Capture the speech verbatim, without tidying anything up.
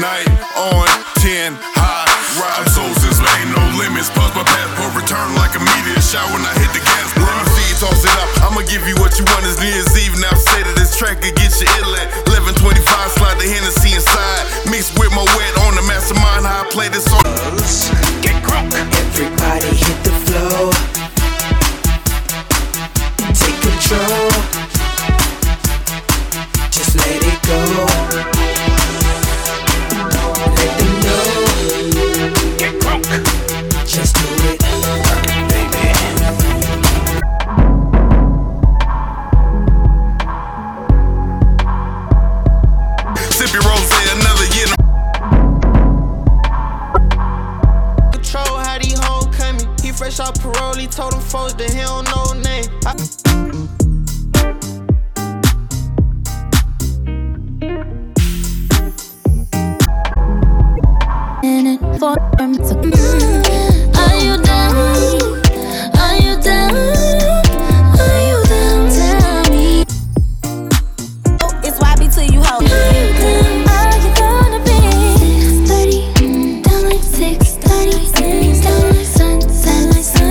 night on ten high. I'm so since there ain't no limits. Plus my passport return like a meteor shot when I hit the gas. Let me see you toss it up. I'ma give you what you want. It's New Year's Eve. Now say that this track could get you ill at eleven twenty-five. Slide the Hennessy inside. Mixed with my wet on the mastermind. How I play this song. Get crunk. Everybody hit the flow. Take control. Just let it go. Let them know. Get crunk. Just do it, baby. Sippy Rose, another year. Control how these hoes coming. He fresh off parole. He told them folks that he don't know name. I in it for them to